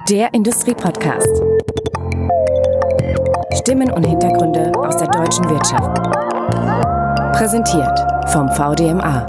Der Industrie-Podcast. Stimmen und Hintergründe aus der deutschen Wirtschaft. Präsentiert vom VDMA.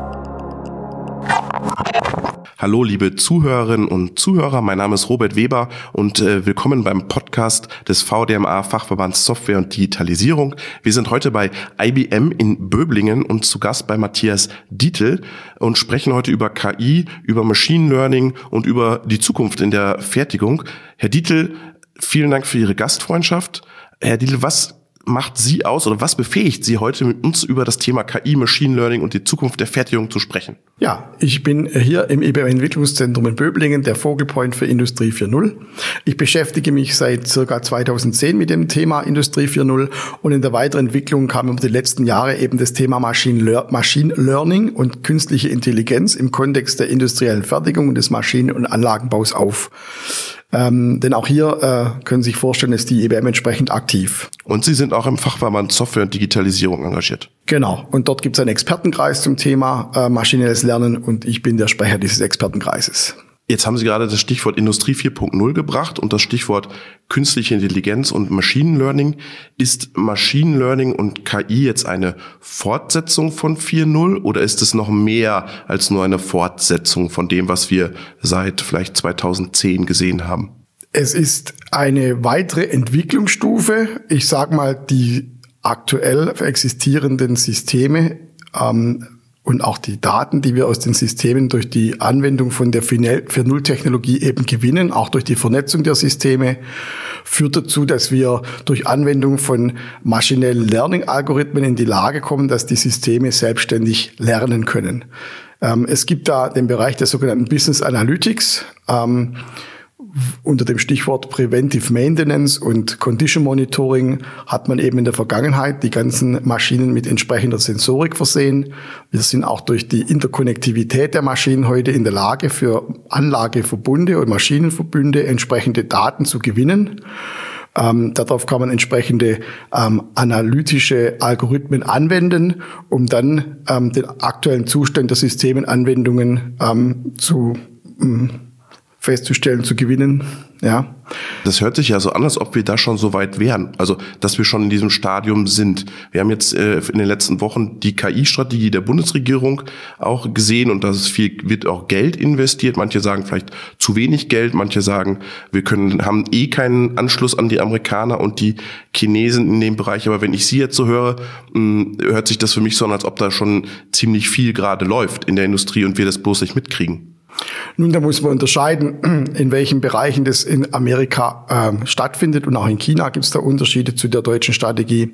Hallo liebe Zuhörerinnen und Zuhörer, mein Name ist Robert Weber und willkommen beim Podcast des VDMA Fachverbands Software und Digitalisierung. Wir sind heute bei IBM in Böblingen und zu Gast bei Matthias Dietl und sprechen heute über KI, über Machine Learning und über die Zukunft in der Fertigung. Herr Dietl, vielen Dank für Ihre Gastfreundschaft. Herr Dietl, was macht Sie aus oder was befähigt Sie heute mit uns über das Thema KI, Machine Learning und die Zukunft der Fertigung zu sprechen? Ja, ich bin hier im IBM Entwicklungszentrum in Böblingen, der Focal-Point für Industrie 4.0. Ich beschäftige mich seit circa 2010 mit dem Thema Industrie 4.0 und in der weiteren Entwicklung kam über die letzten Jahre eben das Thema Machine Learning und künstliche Intelligenz im Kontext der industriellen Fertigung und des Maschinen- und Anlagenbaus auf. Denn auch hier können Sie sich vorstellen, ist die IBM entsprechend aktiv. Und Sie sind auch im Fachverband Software und Digitalisierung engagiert. Genau. Und dort gibt es einen Expertenkreis zum Thema maschinelles Lernen und ich bin der Sprecher dieses Expertenkreises. Jetzt haben Sie gerade das Stichwort Industrie 4.0 gebracht und das Stichwort künstliche Intelligenz und Machine Learning. Ist Machine Learning und KI jetzt eine Fortsetzung von 4.0 oder ist es noch mehr als nur eine Fortsetzung von dem, was wir seit vielleicht 2010 gesehen haben? Es ist eine weitere Entwicklungsstufe. Ich sage mal, die aktuell existierenden Systeme und auch die Daten, die wir aus den Systemen durch die Anwendung von der 4.0-Technologie eben gewinnen, auch durch die Vernetzung der Systeme, führt dazu, dass wir durch Anwendung von maschinellen Learning-Algorithmen in die Lage kommen, dass die Systeme selbstständig lernen können. Es gibt da den Bereich der sogenannten Business Analytics, unter dem Stichwort Preventive Maintenance und Condition Monitoring hat man eben in der Vergangenheit die ganzen Maschinen mit entsprechender Sensorik versehen. Wir sind auch durch die Interkonnektivität der Maschinen heute in der Lage, für Anlageverbunde und Maschinenverbünde entsprechende Daten zu gewinnen. Darauf kann man entsprechende analytische Algorithmen anwenden, um dann den aktuellen Zustand der Systemenanwendungen festzustellen, zu gewinnen, ja. Das hört sich ja so an, als ob wir da schon so weit wären, also dass wir schon in diesem Stadium sind. Wir haben jetzt in den letzten Wochen die KI-Strategie der Bundesregierung auch gesehen und wird auch Geld investiert. Manche sagen vielleicht zu wenig Geld, manche sagen, haben keinen Anschluss an die Amerikaner und die Chinesen in dem Bereich. Aber wenn ich Sie jetzt so höre, hört sich das für mich so an, als ob da schon ziemlich viel gerade läuft in der Industrie und wir das bloß nicht mitkriegen. Nun, da muss man unterscheiden, in welchen Bereichen das in Amerika stattfindet und auch in China gibt es da Unterschiede zu der deutschen Strategie.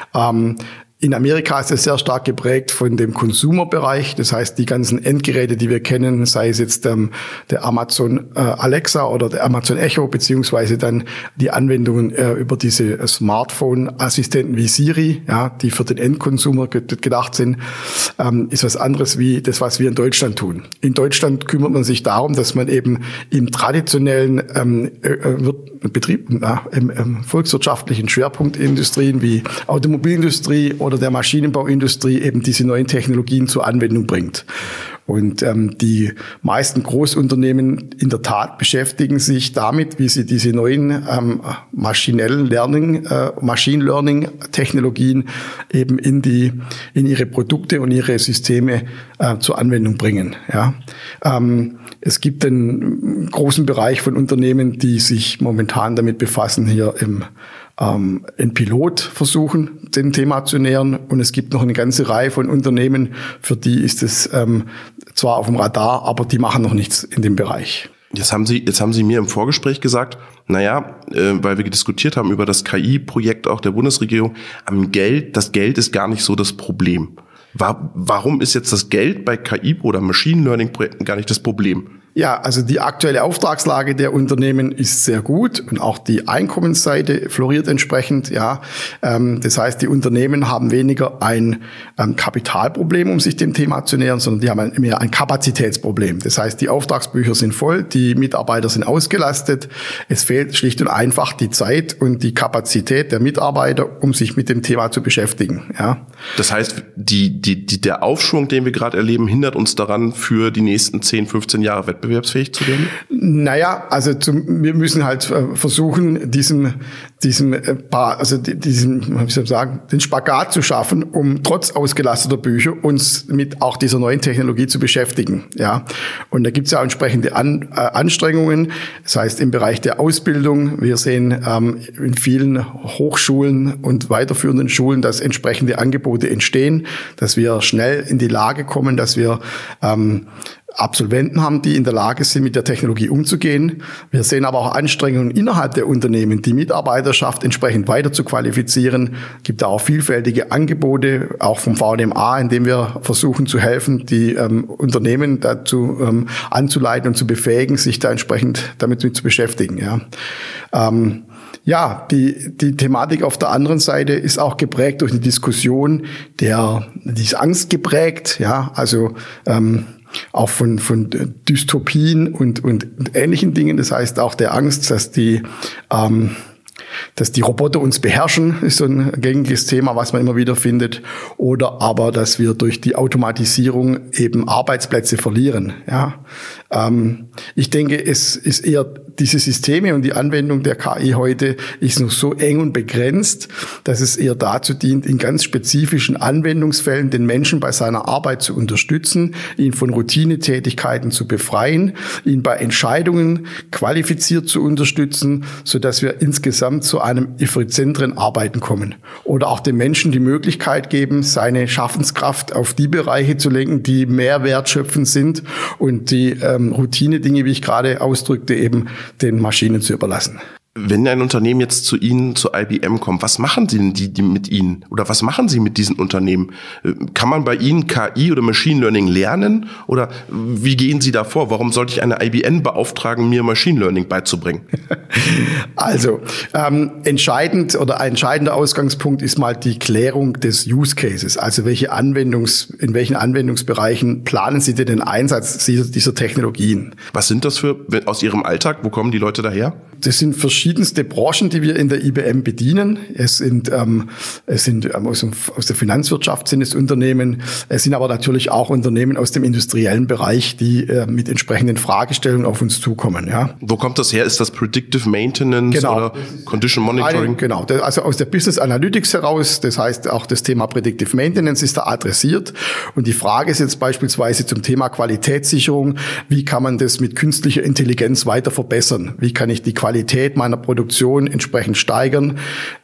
In Amerika ist es sehr stark geprägt von dem Consumer-Bereich, das heißt die ganzen Endgeräte, die wir kennen, sei es jetzt der Amazon Alexa oder der Amazon Echo, beziehungsweise dann die Anwendungen über diese Smartphone-Assistenten wie Siri, ja, die für den Endconsumer gedacht sind, ist was anderes wie das, was wir in Deutschland tun. In Deutschland kümmert man sich darum, dass man eben im traditionellen Betrieb, im volkswirtschaftlichen Schwerpunktindustrien wie Automobilindustrie oder der Maschinenbauindustrie eben diese neuen Technologien zur Anwendung bringt. Und die meisten Großunternehmen in der Tat beschäftigen sich damit, wie sie diese neuen Machine Learning Technologien eben in ihre Produkte und ihre Systeme zur Anwendung bringen. Ja. Es gibt einen großen Bereich von Unternehmen, die sich momentan damit befassen, hier in Pilotversuchen dem Thema zu nähern. Und es gibt noch eine ganze Reihe von Unternehmen, für die ist es zwar auf dem Radar, aber die machen noch nichts in dem Bereich. Jetzt haben Sie mir im Vorgespräch gesagt, weil wir diskutiert haben über das KI-Projekt auch der Bundesregierung, das Geld ist gar nicht so das Problem. Warum ist jetzt das Geld bei KI- oder Machine Learning-Projekten gar nicht das Problem? Ja, also die aktuelle Auftragslage der Unternehmen ist sehr gut und auch die Einkommensseite floriert entsprechend. Ja, das heißt, die Unternehmen haben weniger ein Kapitalproblem, um sich dem Thema zu nähern, sondern die haben mehr ein Kapazitätsproblem. Das heißt, die Auftragsbücher sind voll, die Mitarbeiter sind ausgelastet. Es fehlt schlicht und einfach die Zeit und die Kapazität der Mitarbeiter, um sich mit dem Thema zu beschäftigen. Ja. Das heißt, der Aufschwung, den wir gerade erleben, hindert uns daran, für die nächsten 10, 15 Jahre Wettbewerb wettbewerbsfähig zu werden? Naja, also wir müssen halt versuchen, den Spagat zu schaffen, um trotz ausgelasteter Bücher uns mit auch dieser neuen Technologie zu beschäftigen. Ja, und da gibt es ja entsprechende Anstrengungen. Das heißt, im Bereich der Ausbildung, wir sehen in vielen Hochschulen und weiterführenden Schulen, dass entsprechende Angebote entstehen, dass wir schnell in die Lage kommen, dass wir Absolventen haben, die in der Lage sind, mit der Technologie umzugehen. Wir sehen aber auch Anstrengungen innerhalb der Unternehmen, die Mitarbeiterschaft entsprechend weiter zu qualifizieren. Es gibt da auch vielfältige Angebote, auch vom VDMA, in dem wir versuchen zu helfen, die Unternehmen dazu anzuleiten und zu befähigen, sich da entsprechend damit zu beschäftigen. Ja, die Thematik auf der anderen Seite ist auch geprägt durch eine Diskussion, die ist Angst geprägt, ja, also auch von Dystopien und ähnlichen Dingen. Das heißt auch der Angst, dass die Roboter uns beherrschen, ist so ein gängiges Thema, was man immer wieder findet. Oder aber, dass wir durch die Automatisierung eben Arbeitsplätze verlieren. Ja, ich denke, es ist eher diese Systeme und die Anwendung der KI heute ist noch so eng und begrenzt, dass es eher dazu dient, in ganz spezifischen Anwendungsfällen den Menschen bei seiner Arbeit zu unterstützen, ihn von Routinetätigkeiten zu befreien, ihn bei Entscheidungen qualifiziert zu unterstützen, sodass wir insgesamt zu einem effizienteren Arbeiten kommen. Oder auch dem Menschen die Möglichkeit geben, seine Schaffenskraft auf die Bereiche zu lenken, die mehr wertschöpfend sind und die Routine-Dinge, wie ich gerade ausdrückte, eben den Maschinen zu überlassen. Wenn ein Unternehmen jetzt zu Ihnen, zu IBM kommt, was machen Sie denn die mit Ihnen? Oder was machen Sie mit diesen Unternehmen? Kann man bei Ihnen KI oder Machine Learning lernen? Oder wie gehen Sie da vor? Warum sollte ich eine IBM beauftragen, mir Machine Learning beizubringen? Also, ein entscheidender Ausgangspunkt ist mal die Klärung des Use Cases. Also in welchen Anwendungsbereichen planen Sie denn den Einsatz dieser Technologien? Was sind das aus Ihrem Alltag? Wo kommen die Leute daher? Das sind verschiedenste Branchen, die wir in der IBM bedienen. Es sind aus der Finanzwirtschaft sind es Unternehmen. Es sind aber natürlich auch Unternehmen aus dem industriellen Bereich, die mit entsprechenden Fragestellungen auf uns zukommen. Ja. Wo kommt das her? Ist das Predictive Maintenance oder Condition Monitoring? Genau, also aus der Business Analytics heraus. Das heißt, auch das Thema Predictive Maintenance ist da adressiert. Und die Frage ist jetzt beispielsweise zum Thema Qualitätssicherung. Wie kann man das mit künstlicher Intelligenz weiter verbessern? Wie kann ich die Qualität meiner Produktion entsprechend steigern?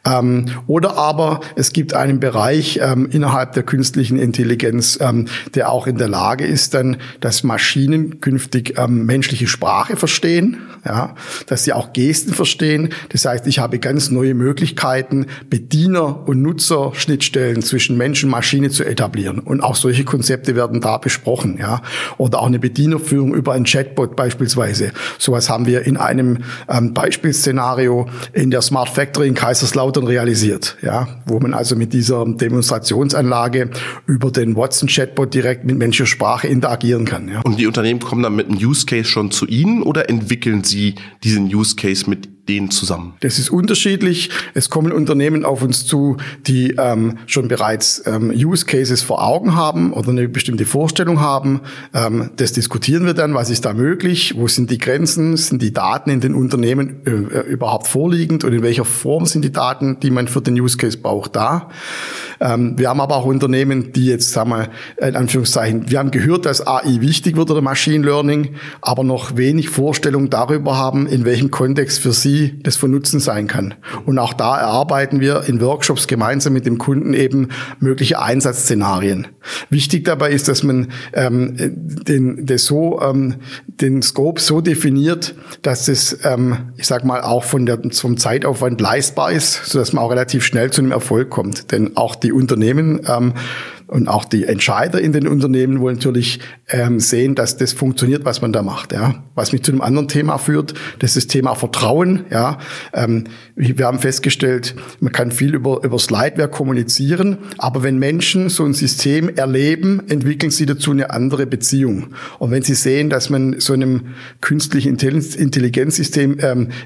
Oder aber es gibt einen Bereich innerhalb der künstlichen Intelligenz, der auch in der Lage ist, dann, dass Maschinen künftig menschliche Sprache verstehen, ja, dass sie auch Gesten verstehen. Das heißt, ich habe ganz neue Möglichkeiten, Bediener- und Nutzerschnittstellen zwischen Mensch und Maschine zu etablieren. Und auch solche Konzepte werden da besprochen, ja. Oder auch eine Bedienerführung über einen Chatbot beispielsweise. Sowas haben wir in einem Beispielszenario in der Smart Factory in Kaiserslautern realisiert, ja, wo man also mit dieser Demonstrationsanlage über den Watson-Chatbot direkt mit menschlicher Sprache interagieren kann. Ja. Und die Unternehmen kommen dann mit einem Use Case schon zu Ihnen oder entwickeln Sie diesen Use Case mit denen zusammen? Das ist unterschiedlich. Es kommen Unternehmen auf uns zu, die schon bereits Use Cases vor Augen haben oder eine bestimmte Vorstellung haben. Das diskutieren wir dann. Was ist da möglich? Wo sind die Grenzen? Sind die Daten in den Unternehmen überhaupt vorliegend? Und in welcher Form sind die Daten, die man für den Use Case braucht, da? Wir haben aber auch Unternehmen, die jetzt, sagen wir, in Anführungszeichen, wir haben gehört, dass AI wichtig wird oder Machine Learning, aber noch wenig Vorstellung darüber haben, in welchem Kontext für sie das von Nutzen sein kann. Und auch da erarbeiten wir in Workshops gemeinsam mit dem Kunden eben mögliche Einsatzszenarien. Wichtig dabei ist, dass man den Scope so definiert, dass es, ich sag mal, auch vom Zeitaufwand leistbar ist, sodass man auch relativ schnell zu einem Erfolg kommt. Denn auch die Unternehmen und auch die Entscheider in den Unternehmen wollen natürlich sehen, dass das funktioniert, was man da macht. Ja. Was mich zu einem anderen Thema führt, das ist das Thema Vertrauen. Ja. Wir haben festgestellt, man kann viel über Slideware kommunizieren, aber wenn Menschen so ein System erleben, entwickeln sie dazu eine andere Beziehung. Und wenn sie sehen, dass man so einem künstlichen Intelligenzsystem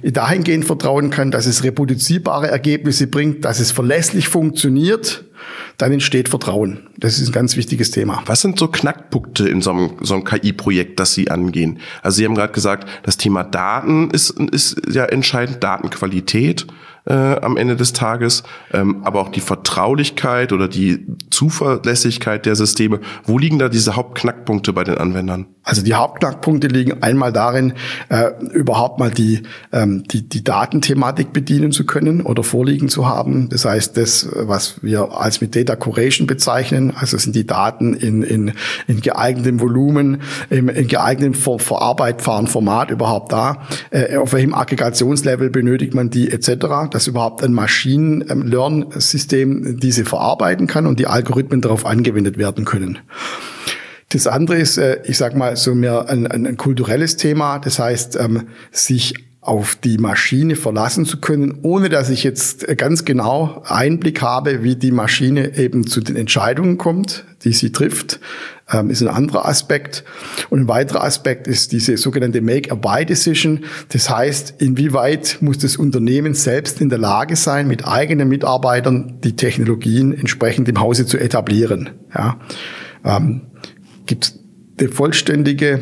dahingehend vertrauen kann, dass es reproduzierbare Ergebnisse bringt, dass es verlässlich funktioniert, dann entsteht Vertrauen. Das ist ein ganz wichtiges Thema. Was sind so Knackpunkte in so einem KI-Projekt, das Sie angehen? Also Sie haben gerade gesagt, das Thema Daten ist ja entscheidend, Datenqualität am Ende des Tages, aber auch die Vertraulichkeit oder die Zuverlässigkeit der Systeme. Wo liegen da diese Hauptknackpunkte bei den Anwendern? Also die Hauptknackpunkte liegen einmal darin, überhaupt mal die Datenthematik bedienen zu können oder vorliegen zu haben. Das heißt, das, was wir als mit Data Curation bezeichnen, also sind die Daten in geeignetem Volumen, in geeignetem verarbeitbaren Format überhaupt da. Auf welchem Aggregationslevel benötigt man die etc., dass überhaupt ein Machine-Learn-System diese verarbeiten kann und die Algorithmen darauf angewendet werden können. Das andere ist, ich sag mal, so mehr ein kulturelles Thema. Das heißt, sich auf die Maschine verlassen zu können, ohne dass ich jetzt ganz genau Einblick habe, wie die Maschine eben zu den Entscheidungen kommt, die sie trifft, ist ein anderer Aspekt. Und ein weiterer Aspekt ist diese sogenannte Make-or-Buy-Decision. Das heißt, inwieweit muss das Unternehmen selbst in der Lage sein, mit eigenen Mitarbeitern die Technologien entsprechend im Hause zu etablieren. Ja. Gibt eine vollständige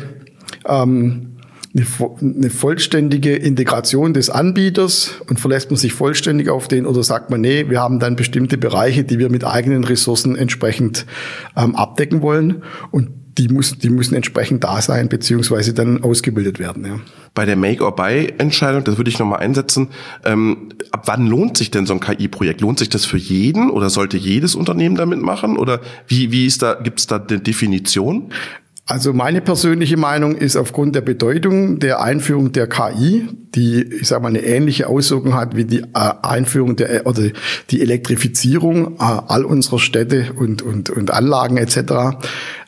Integration des Anbieters und verlässt man sich vollständig auf den oder sagt man, nee, wir haben dann bestimmte Bereiche, die wir mit eigenen Ressourcen entsprechend abdecken wollen und die müssen entsprechend da sein beziehungsweise dann ausgebildet werden. Ja. Bei der Make-or-Buy-Entscheidung, das würde ich nochmal einsetzen, ab wann lohnt sich denn so ein KI-Projekt? Lohnt sich das für jeden oder sollte jedes Unternehmen damit machen? Oder gibt's da eine Definition? Also meine persönliche Meinung ist aufgrund der Bedeutung der Einführung der KI, die, ich sage mal, eine ähnliche Auswirkung hat wie die Einführung oder die Elektrifizierung all unserer Städte und Anlagen etc.,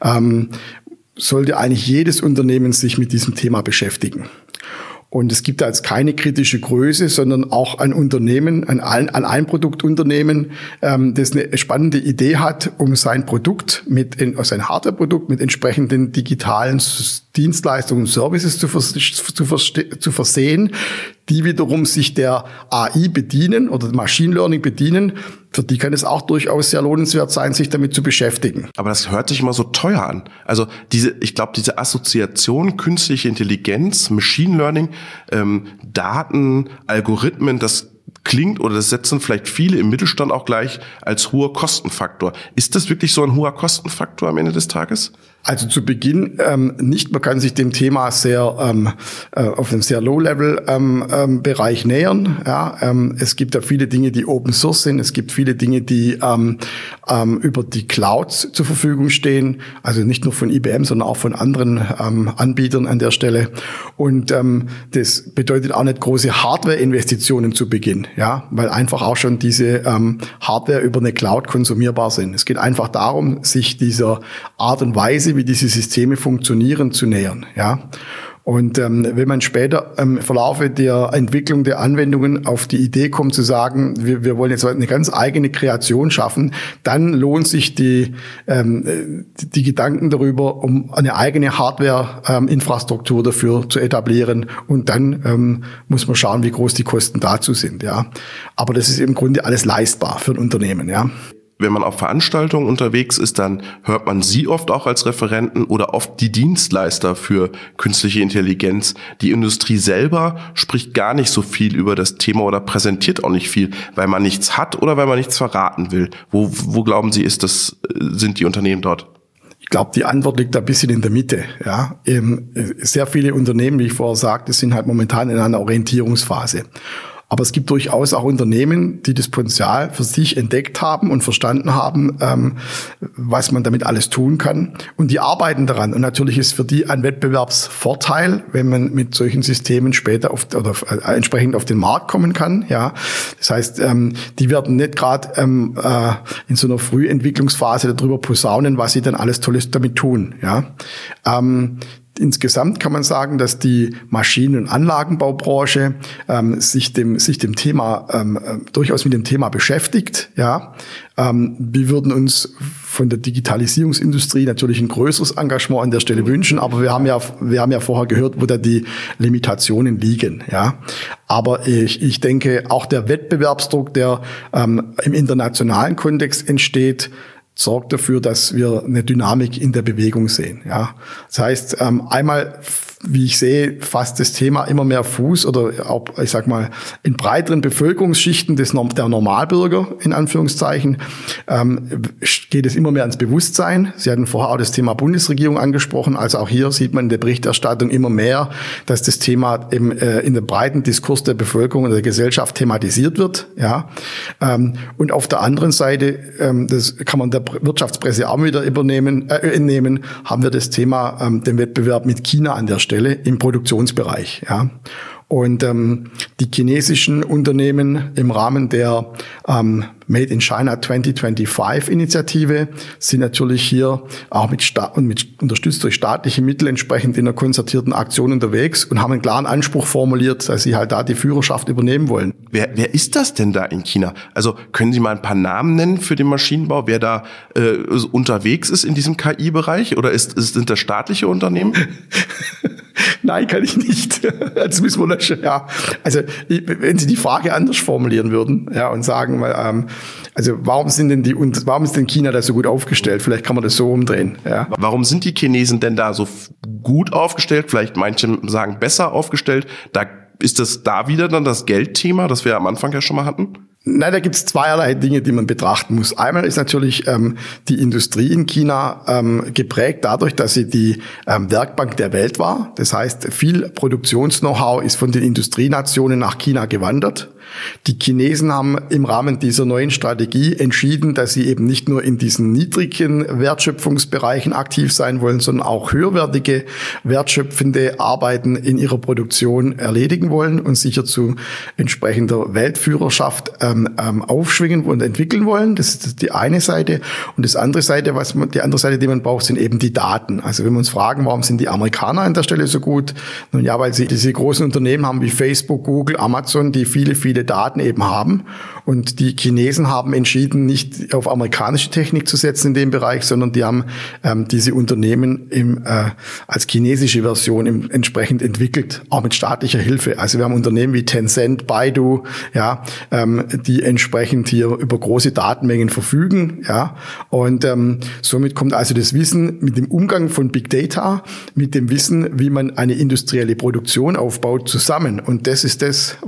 sollte eigentlich jedes Unternehmen sich mit diesem Thema beschäftigen. Und es gibt da jetzt keine kritische Größe, sondern auch ein Unternehmen, ein Produktunternehmen, das eine spannende Idee hat, um sein Produkt sein Hardwareprodukt mit entsprechenden digitalen Dienstleistungen und Services zu versehen, die wiederum sich der AI bedienen oder Machine Learning bedienen. Für die kann es auch durchaus sehr lohnenswert sein, sich damit zu beschäftigen. Aber das hört sich immer so teuer an. Also ich glaube, diese Assoziation künstliche Intelligenz, Machine Learning, Daten, Algorithmen, das klingt oder das setzen vielleicht viele im Mittelstand auch gleich als hoher Kostenfaktor. Ist das wirklich so ein hoher Kostenfaktor am Ende des Tages? Also zu Beginn nicht. Man kann sich dem Thema sehr auf einem sehr Low-Level-Bereich nähern. Ja, es gibt ja viele Dinge, die Open Source sind. Es gibt viele Dinge, die über die Clouds zur Verfügung stehen. Also nicht nur von IBM, sondern auch von anderen Anbietern an der Stelle. Und das bedeutet auch nicht große Hardware-Investitionen zu Beginn. Ja, weil einfach auch schon diese Hardware über eine Cloud konsumierbar sind. Es geht einfach darum, sich dieser Art und Weise, wie diese Systeme funktionieren, zu nähern. Ja. Und wenn man später im Verlaufe der Entwicklung der Anwendungen auf die Idee kommt zu sagen, wir wollen jetzt eine ganz eigene Kreation schaffen, dann lohnt sich die Gedanken darüber, um eine eigene Hardware-Infrastruktur dafür zu etablieren. Und dann muss man schauen, wie groß die Kosten dazu sind. Ja, aber das ist im Grunde alles leistbar für ein Unternehmen. Ja. Wenn man auf Veranstaltungen unterwegs ist, dann hört man Sie oft auch als Referenten oder oft die Dienstleister für künstliche Intelligenz. Die Industrie selber spricht gar nicht so viel über das Thema oder präsentiert auch nicht viel, weil man nichts hat oder weil man nichts verraten will. Wo glauben Sie, sind die Unternehmen dort? Ich glaube, die Antwort liegt ein bisschen in der Mitte. Ja, sehr viele Unternehmen, wie ich vorher sagte, sind halt momentan in einer Orientierungsphase. Aber es gibt durchaus auch Unternehmen, die das Potenzial für sich entdeckt haben und verstanden haben, was man damit alles tun kann. Und die arbeiten daran. Und natürlich ist für die ein Wettbewerbsvorteil, wenn man mit solchen Systemen später entsprechend auf den Markt kommen kann. Ja, das heißt, die werden nicht gerade in so einer Frühentwicklungsphase darüber posaunen, was sie dann alles Tolles damit tun. Ja. Insgesamt kann man sagen, dass die Maschinen- und Anlagenbaubranche sich dem Thema durchaus mit dem Thema beschäftigt. Ja, wir würden uns von der Digitalisierungsindustrie natürlich ein größeres Engagement an der Stelle wünschen, aber wir haben ja vorher gehört, wo da die Limitationen liegen, ja. Aber ich denke, auch der Wettbewerbsdruck, der im internationalen Kontext entsteht, sorgt dafür, dass wir eine Dynamik in der Bewegung sehen. Ja, das heißt, einmal, wie ich sehe, fasst das Thema immer mehr Fuß oder auch, ich sag mal, in breiteren Bevölkerungsschichten der Normalbürger, in Anführungszeichen, geht es immer mehr ans Bewusstsein. Sie hatten vorher auch das Thema Bundesregierung angesprochen. Also auch hier sieht man in der Berichterstattung immer mehr, dass das Thema in dem breiten Diskurs der Bevölkerung und der Gesellschaft thematisiert wird. Ja, und auf der anderen Seite, das kann man der Wirtschaftspresse auch wieder entnehmen, haben wir das Thema den Wettbewerb mit China an der Stelle im Produktionsbereich. Ja. Und die chinesischen Unternehmen im Rahmen der Made in China 2025 Initiative sind natürlich hier auch mit unterstützt durch staatliche Mittel entsprechend in einer konzertierten Aktion unterwegs und haben einen klaren Anspruch formuliert, dass sie halt da die Führerschaft übernehmen wollen. Wer ist das denn da in China? Also können Sie mal ein paar Namen nennen für den Maschinenbau, wer da unterwegs ist in diesem KI-Bereich? Oder sind das staatliche Unternehmen? Nein, kann ich nicht. Das müssen wir löschen. Ja. Also wenn Sie die Frage anders formulieren würden, ja, und sagen, also warum ist denn China da so gut aufgestellt? Vielleicht kann man das so umdrehen. Ja. Warum sind die Chinesen denn da so gut aufgestellt? Vielleicht manche sagen besser aufgestellt. Ist das da wieder dann das Geldthema, das wir am Anfang ja schon mal hatten? Nein, da gibt es zweierlei Dinge, die man betrachten muss. Einmal ist natürlich die Industrie in China geprägt dadurch, dass sie die Werkbank der Welt war. Das heißt, viel Produktions-Know-how ist von den Industrienationen nach China gewandert. Die Chinesen haben im Rahmen dieser neuen Strategie entschieden, dass sie eben nicht nur in diesen niedrigen Wertschöpfungsbereichen aktiv sein wollen, sondern auch höherwertige, wertschöpfende Arbeiten in ihrer Produktion erledigen wollen und sicher zu entsprechender Weltführerschaft aufschwingen und entwickeln wollen. Das ist die eine Seite. Und die andere Seite, die man braucht, sind eben die Daten. Also wenn wir uns fragen, warum sind die Amerikaner an der Stelle so gut? Nun ja, weil sie diese großen Unternehmen haben wie Facebook, Google, Amazon, die viele Daten eben haben. Und die Chinesen haben entschieden, nicht auf amerikanische Technik zu setzen in dem Bereich, sondern die haben diese Unternehmen als chinesische Version entsprechend entwickelt, auch mit staatlicher Hilfe. Also wir haben Unternehmen wie Tencent, Baidu, ja, die entsprechend hier über große Datenmengen verfügen, ja. Und somit kommt also das Wissen mit dem Umgang von Big Data, mit dem Wissen, wie man eine industrielle Produktion aufbaut, zusammen. Und das ist das,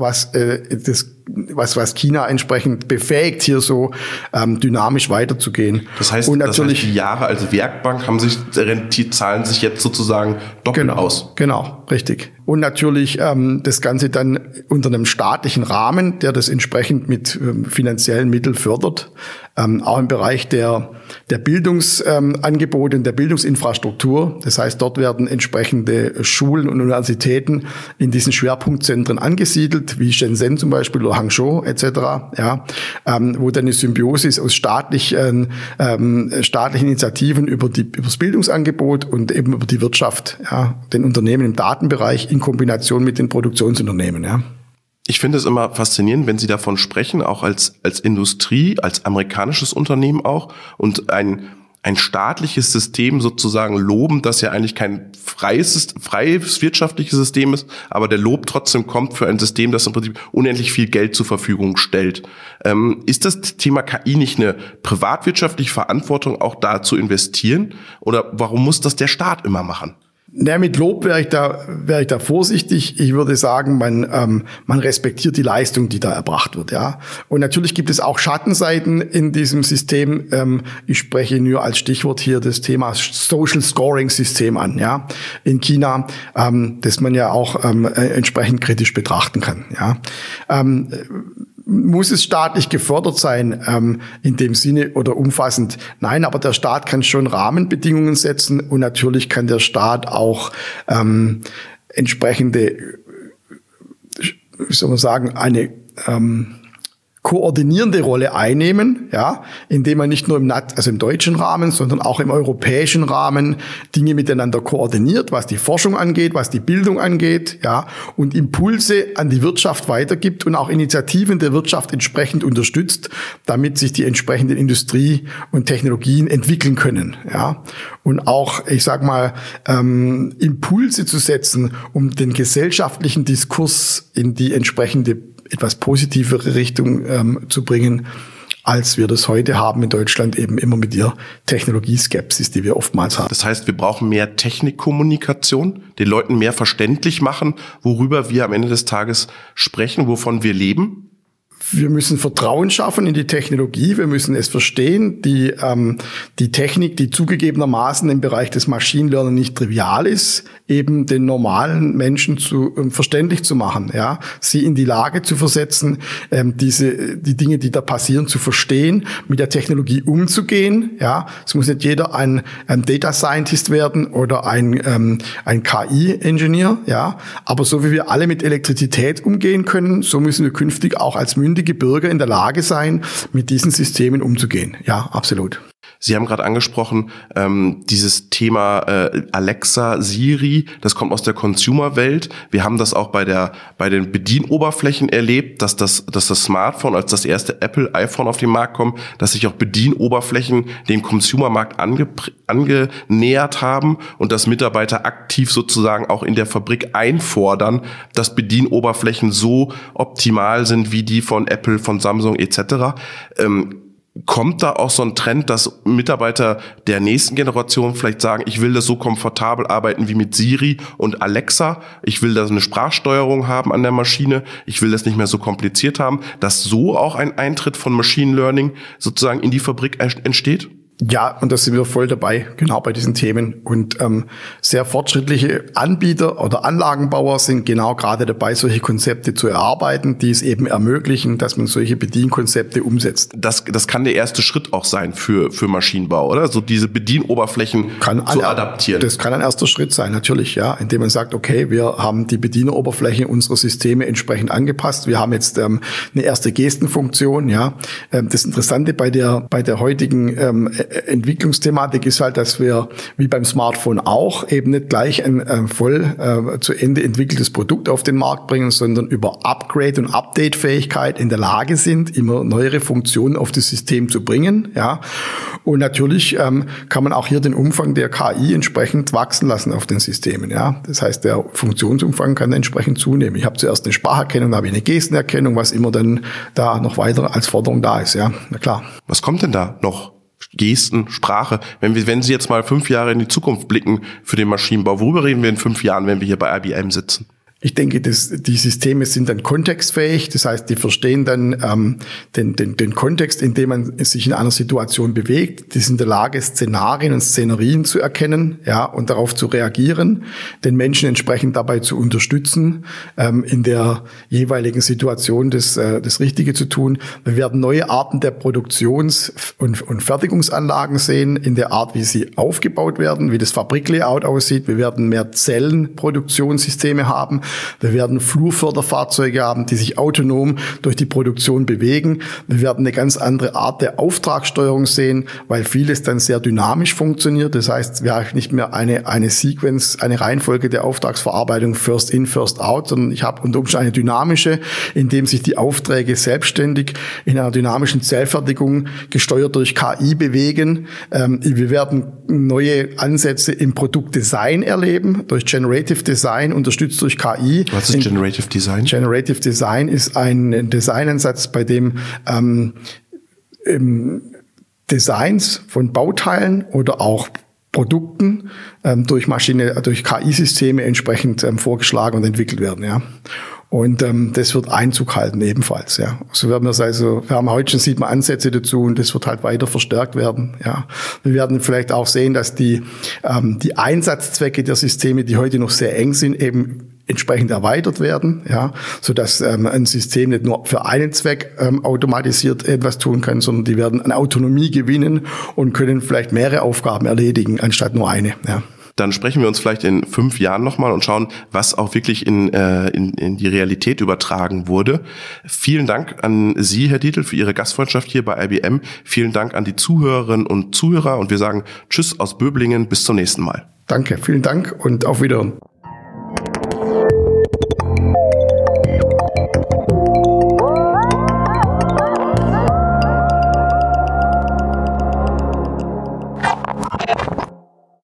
was China entsprechend befähigt, hier so dynamisch weiterzugehen. Das heißt, die Jahre als Werkbank zahlen sich jetzt sozusagen doppelt aus. Genau, richtig. Und natürlich das Ganze dann unter einem staatlichen Rahmen, der das entsprechend mit finanziellen Mitteln fördert. Auch im Bereich der Bildungsangebote und der Bildungsinfrastruktur. Das heißt, dort werden entsprechende Schulen und Universitäten in diesen Schwerpunktzentren angesiedelt, wie Shenzhen zum Beispiel oder Hangzhou etc., ja, wo dann eine Symbiose ist aus staatlichen Initiativen über das Bildungsangebot und eben über die Wirtschaft, ja, den Unternehmen im Datenbereich in Kombination mit den Produktionsunternehmen, ja. Ich finde es immer faszinierend, wenn Sie davon sprechen, auch als Industrie, als amerikanisches Unternehmen auch, und ein staatliches System sozusagen loben, das ja eigentlich kein freies wirtschaftliches System ist, aber der Lob trotzdem kommt für ein System, das im Prinzip unendlich viel Geld zur Verfügung stellt. Ist das Thema KI nicht eine privatwirtschaftliche Verantwortung, auch da zu investieren? Oder warum muss das der Staat immer machen? Ja, mit Lob wäre ich da vorsichtig. Ich würde sagen, man respektiert die Leistung, die da erbracht wird, ja. Und natürlich gibt es auch Schattenseiten in diesem System. Ich spreche nur als Stichwort hier das Thema Social Scoring System an, ja, in China, das man ja auch entsprechend kritisch betrachten kann, ja. Muss es staatlich gefördert sein, in dem Sinne oder umfassend? Nein, aber der Staat kann schon Rahmenbedingungen setzen und natürlich kann der Staat auch entsprechende, wie soll man sagen, eine koordinierende Rolle einnehmen, ja, indem man nicht nur im deutschen Rahmen, sondern auch im europäischen Rahmen Dinge miteinander koordiniert, was die Forschung angeht, was die Bildung angeht, ja, und Impulse an die Wirtschaft weitergibt und auch Initiativen der Wirtschaft entsprechend unterstützt, damit sich die entsprechenden Industrie und Technologien entwickeln können, ja, und auch, ich sag mal, Impulse zu setzen, um den gesellschaftlichen Diskurs in die entsprechende etwas positivere Richtung zu bringen, als wir das heute haben in Deutschland, eben immer mit der Technologieskepsis, die wir oftmals haben. Das heißt, wir brauchen mehr Technikkommunikation, den Leuten mehr verständlich machen, worüber wir am Ende des Tages sprechen, wovon wir leben. Wir müssen Vertrauen schaffen in die Technologie. Wir müssen es verstehen. Die Technik, die zugegebenermaßen im Bereich des Machine Learning nicht trivial ist, eben den normalen Menschen verständlich zu machen, ja, sie in die Lage zu versetzen, die Dinge, die da passieren, zu verstehen, mit der Technologie umzugehen, ja. Es muss nicht jeder ein Data Scientist werden oder ein KI-Engineer, ja. Aber so wie wir alle mit Elektrizität umgehen können, so müssen wir künftig auch als mündige Bürger in der Lage sein, mit diesen Systemen umzugehen. Ja, absolut. Sie haben gerade angesprochen, dieses Thema Alexa, Siri, das kommt aus der Consumer-Welt. Wir haben das auch bei den Bedienoberflächen erlebt, dass das Smartphone als das erste Apple-iPhone auf den Markt kommt, dass sich auch Bedienoberflächen dem Consumer-Markt angenähert haben und dass Mitarbeiter aktiv sozusagen auch in der Fabrik einfordern, dass Bedienoberflächen so optimal sind wie die von Apple, von Samsung etc. Kommt da auch so ein Trend, dass Mitarbeiter der nächsten Generation vielleicht sagen, ich will das so komfortabel arbeiten wie mit Siri und Alexa, ich will da eine Sprachsteuerung haben an der Maschine, ich will das nicht mehr so kompliziert haben, dass so auch ein Eintritt von Machine Learning sozusagen in die Fabrik entsteht? Ja, und da sind wir voll dabei, genau bei diesen Themen. Und sehr fortschrittliche Anbieter oder Anlagenbauer sind genau gerade dabei, solche Konzepte zu erarbeiten, die es eben ermöglichen, dass man solche Bedienkonzepte umsetzt. Das kann der erste Schritt auch sein für Maschinenbau, oder? So diese Bedieenoberflächen zu adaptieren. Das kann ein erster Schritt sein, natürlich, ja, indem man sagt, okay, wir haben die Bedieneroberflächen unserer Systeme entsprechend angepasst. Wir haben jetzt eine erste Gestenfunktion, ja. Das Interessante bei der heutigen Entwicklungsthematik ist halt, dass wir, wie beim Smartphone auch, eben nicht gleich ein voll zu Ende entwickeltes Produkt auf den Markt bringen, sondern über Upgrade- und Update-Fähigkeit in der Lage sind, immer neuere Funktionen auf das System zu bringen. Ja. Und natürlich kann man auch hier den Umfang der KI entsprechend wachsen lassen auf den Systemen. Ja. Das heißt, der Funktionsumfang kann entsprechend zunehmen. Ich habe zuerst eine Spracherkennung, dann habe ich eine Gestenerkennung, was immer dann da noch weiter als Forderung da ist. Ja, na klar. Was kommt denn da noch? Gesten, Sprache. Wenn Sie jetzt mal 5 Jahre in die Zukunft blicken für den Maschinenbau, worüber reden wir in 5 Jahren, wenn wir hier bei IBM sitzen? Ich denke, die Systeme sind dann kontextfähig. Das heißt, die verstehen dann den Kontext, in dem man sich in einer Situation bewegt. Die sind in der Lage, Szenarien und Szenerien zu erkennen, ja, und darauf zu reagieren, den Menschen entsprechend dabei zu unterstützen, in der jeweiligen Situation das Richtige zu tun. Wir werden neue Arten der Produktions- und Fertigungsanlagen sehen, in der Art, wie sie aufgebaut werden, wie das Fabriklayout aussieht. Wir werden mehr Zellenproduktionssysteme haben. Wir werden Flurförderfahrzeuge haben, die sich autonom durch die Produktion bewegen. Wir werden eine ganz andere Art der Auftragssteuerung sehen, weil vieles dann sehr dynamisch funktioniert. Das heißt, wir haben nicht mehr eine Sequence, eine Reihenfolge der Auftragsverarbeitung First in, First out, sondern ich habe unter Umständen eine dynamische, in dem sich die Aufträge selbstständig in einer dynamischen Zellfertigung gesteuert durch KI bewegen. Wir werden neue Ansätze im Produktdesign erleben, durch Generative Design, unterstützt durch KI. Was ist Generative Design? Generative Design ist ein Designansatz, bei dem Designs von Bauteilen oder auch Produkten durch KI-Systeme entsprechend vorgeschlagen und entwickelt werden, ja. Und das wird Einzug halten ebenfalls, ja. So werden wir haben heute schon, sieht man Ansätze dazu, und das wird halt weiter verstärkt werden, ja. Wir werden vielleicht auch sehen, dass die Einsatzzwecke der Systeme, die heute noch sehr eng sind, eben entsprechend erweitert werden, ja, so dass ein System nicht nur für einen Zweck automatisiert etwas tun kann, sondern die werden an Autonomie gewinnen und können vielleicht mehrere Aufgaben erledigen anstatt nur eine, ja. dann sprechen wir uns vielleicht in 5 Jahren nochmal und schauen, was auch wirklich in die Realität übertragen wurde. Vielen Dank an Sie, Herr Dietl, für Ihre Gastfreundschaft hier bei IBM. Vielen Dank an die Zuhörerinnen und Zuhörer und wir sagen Tschüss aus Böblingen, bis zum nächsten Mal. Danke, vielen Dank und auf Wiedersehen.